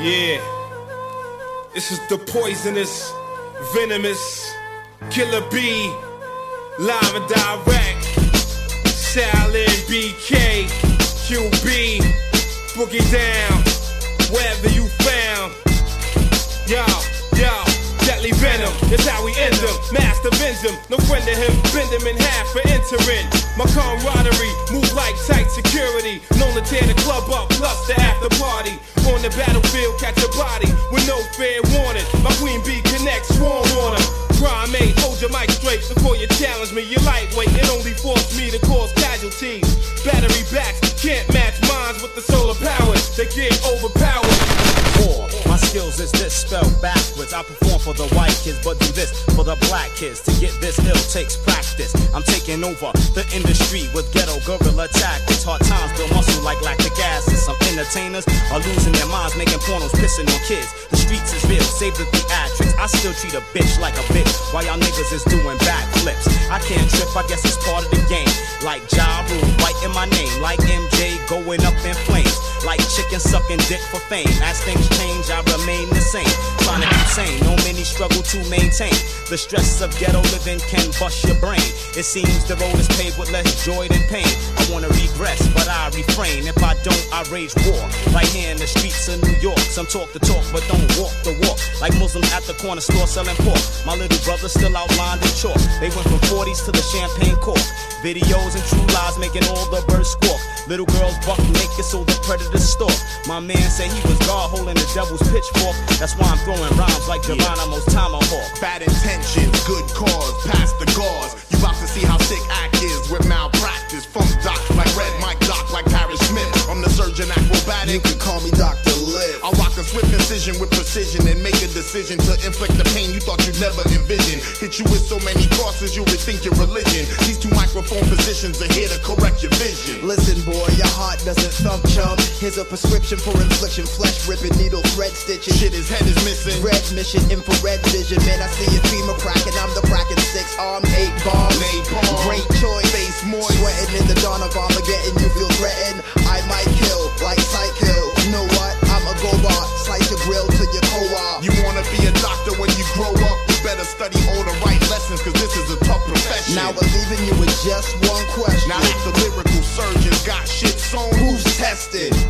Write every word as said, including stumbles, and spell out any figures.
Yeah, this is the poisonous, venomous, killer bee, live and direct. Shaolin, B K, Q B, boogie down, wherever you found. Yo, yo, deadly venom, that's how we end them. Master bends him, no friend of him, bend him in half for entering. My camaraderie, move like tight security. Known to tear the club up, plus the after party. On the battlefield, catch a body with no fair warning. My queen bee connects, swarm on her. Primate, hold your mic straight before you challenge me. You're lightweight, it only forced me to cause casualties. Battery backs can't match minds with the solar powers. They get overpowered. War. My skills is this spelled backwards. I perform for the white kids, but do this for the black kids. To get this ill takes practice. I'm taking over the industry with ghetto guerrilla tactics. Hard times build muscle like lactic acid. Some entertainers are losing their minds, making pornos, pissing on kids. The streets is real, save the theatrics. I still treat a bitch like a bitch, while y'all niggas is doing backflips. I can't trip, I guess it's part of the game. Like Ja Rule, white in my name. Like M J going up in flames. Like chicken sucking dick for fame. As things change, I remain the same. Trying to be sane, no many struggle to maintain. The stress of ghetto living can bust your brain. It seems the road is paved with less joy than pain. I wanna regress, but I refrain. If I don't, I rage war. Right here in the streets of New York. Some talk the talk, but don't walk the walk. Like Muslims at the corner store selling pork. My little brother still outlined in chalk. They went from forties to the champagne cork. Videos and true lies making all the birds squawk. Little girls buck naked so the predators stalk. My man said he was God holding the devil's pitchfork. That's why I'm throwing rhymes like Geronimo's tomahawk. Bad intentions, good cause, past the gauze. You about to see how sick act is with malpractice. Funk doc like Red Mike Doc like Paris Smith. I'm the surgeon acrobatic. You can call me Doctor Liv. I rock a swift incision with precision and make a decision to inflict the pain you thought you'd never envision. Hit you with so many crosses you rethink your religion. These two microphone positions are here to correct your vision. Listen boy, your heart doesn't thump chum. Here's a prescription for infliction, flesh ripping, needle thread stitching. Shit, his head is missing. Red mission, infrared vision. Man, I see your femur cracking. I'm the cracking six arm, eight bombs. Napalm. Great choice. Face moist. Sweating in the dawn of Armageddon. You feel threatened. I might kill like Psycho. You know what? I'm a go-bot. Slice your grill to your co-op. You wanna be a doctor when you grow up? You better study all the right lessons, cause this is a tough profession. Now we're leaving you with just one question. Now if the lyrical surgeons got shit sewn, Who's tested?